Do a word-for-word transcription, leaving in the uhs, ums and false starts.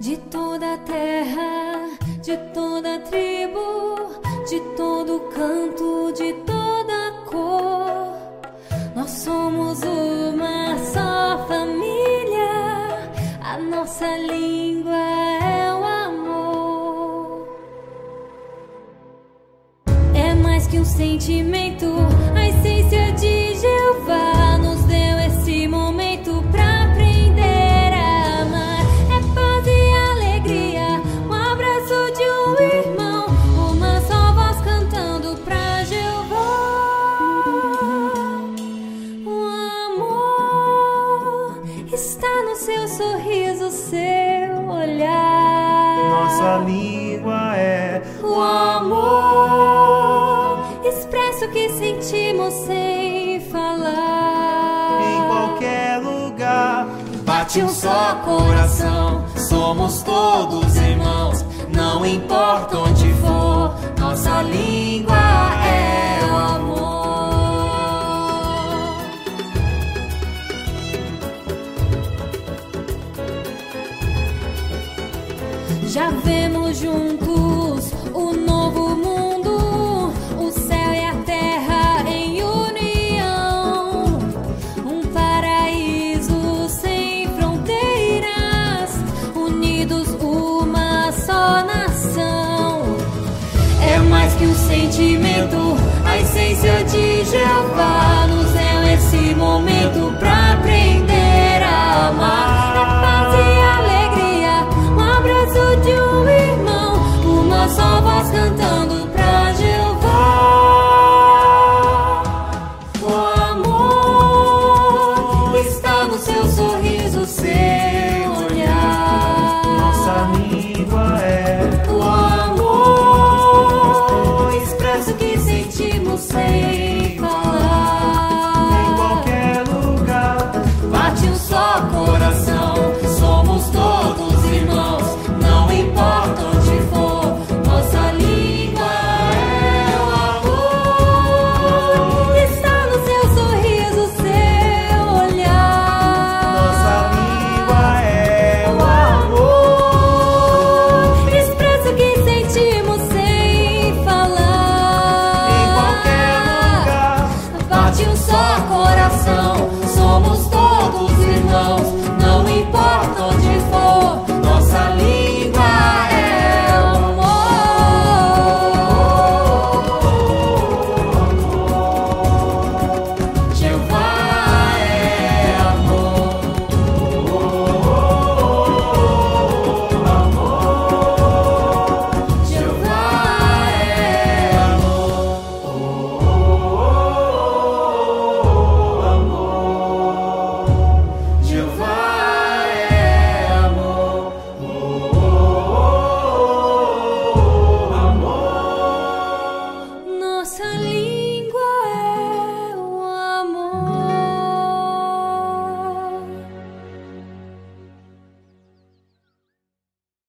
de toda a terra, de toda a tribo, de todo canto, de toda cor. Nós somos uma só família, a nossa língua é o amor. É mais que um sentimento, a essência de Jeová nos deu esse momento pra aprender a amar. É paz e alegria, um abraço de um irmão, uma só voz cantando pra Jeová. O amor está no seu sorriso, seu olhar. Nossa língua é O amor expressa o que sentimos sem falar. em qualquer lugar. Bate um só coração, somos todos irmãos, não importa onde for, nossa língua é o amor. Já vemos juntos o novo mundo, o céu e a terra em união, um paraíso sem fronteiras, unidos uma só nação. É mais que um sentimento, a essência de Jeová nos deu esse momento pra aprender a amar. É paz e alegria, um abraço de um irmão, uma só voz cantando pra Jeová. O amor está no seu sorriso, seu olhar. Nossa língua é O amor expressa o que sentimos sem falar. em qualquer lugar. Bate um só coração, somos todos irmãos, não importa onde for, nossa língua é o amor. Está no seu sorriso, seu olhar. Nossa língua é O o amor amor expressa o que sentimos sem falar. em qualquer lugar. Bate um só coração, somos todos irmãos,